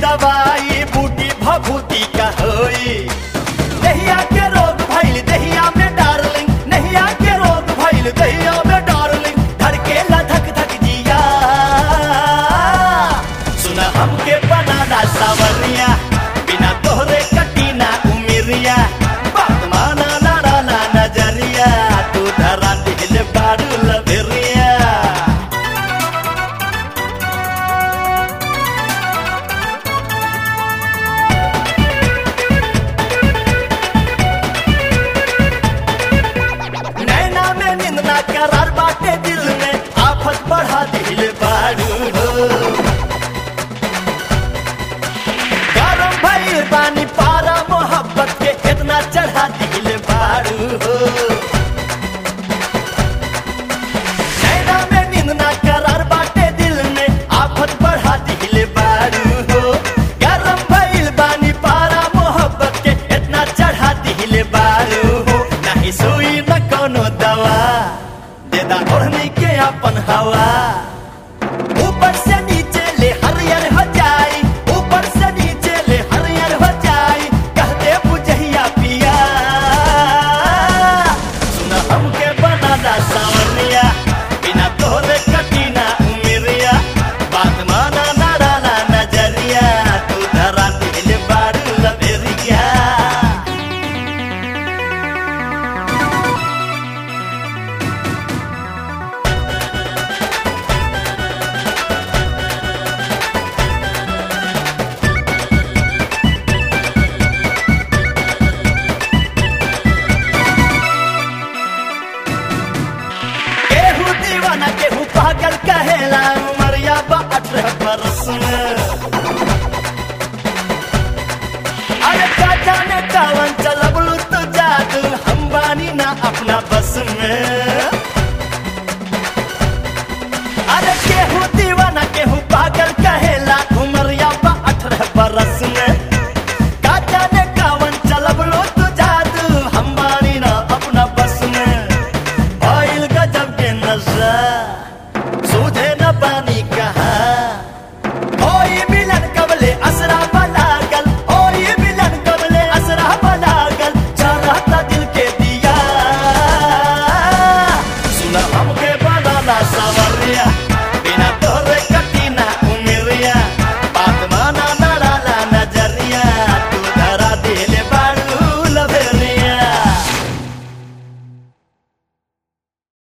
दवाई बूटी भभूति का होई। दहिया के रोग भइल दहिया में डार्लिंग, नहिया के रोग भइल दहिया में डार्लिंग, धड़केला धक धक जिया। सुना हमके बनाना सावरिया, बिना तोहरे कटीना उमिरिया, बात माना लड़ाना नजरिया, तू धरा दिल बारू लभरिया। करार बाटे दिल में आफत बढ़ा दिल बारू हो। गरम भइल पानी पारा मोहब्बत के इतना चढ़ा दिल बारू हो। नैना में नींद ना करार बाटे दिल में आफत बढ़ा दिल बारू हो। गरम भइल पानी पारा मोहब्बत के इतना चढ़ा दिल बारू हो। नहीं सुई न कोनो दवा देदा ओढ़नी के अपन हवा, ऊपर से नीचे ले हरियर हो जाई, ऊपर से नीचे ले हरियर हो जाई, कह दे बुझिया पिया। सुन हमके बनाना सावरिया, बिना तोहरे कटीना उमिरिया, बात माना लड़ाना नजरिया, तू धरा दिल बारू लभरिया। केहू पागल कहेला उमरिया बा 18 बरस में। अरे का जाने कवन चला